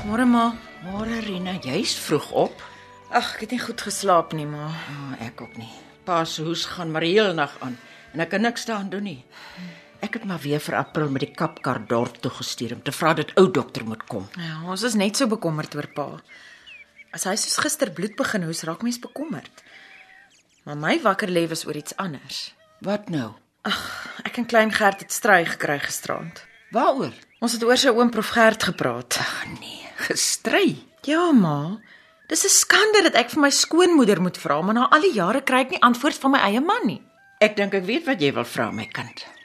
Môre ma. Môre Rina, jy's vroeg op. Ag, ek het nie goed geslaap nie, ma. Ek ook nie. Pa se hoes gaan maar die hele nag aan en ek kan niks daaraan doen nie. Ek het maar weer vir April met die kapkar dorp toe gestuur om te vra dat ou dokter moet kom. Ja, ons is net so bekommerd oor pa. As hy soos gister bloed begin hoes, raak mens bekommerd. Maar my wakker lê was oor iets anders. Wat nou? Ek en klein Gert het stry gekry gisterand. Waaroor? Ons het oor sy oom Prof Gert gepraat. Nee, gestry. Ja, ma. Dis 'n skande dat ek vir my skoonmoeder moet vra, maar na al die jare kry ek nie antwoord van my eie man nie. Ek dink ek weet wat jy wil vra, my kind.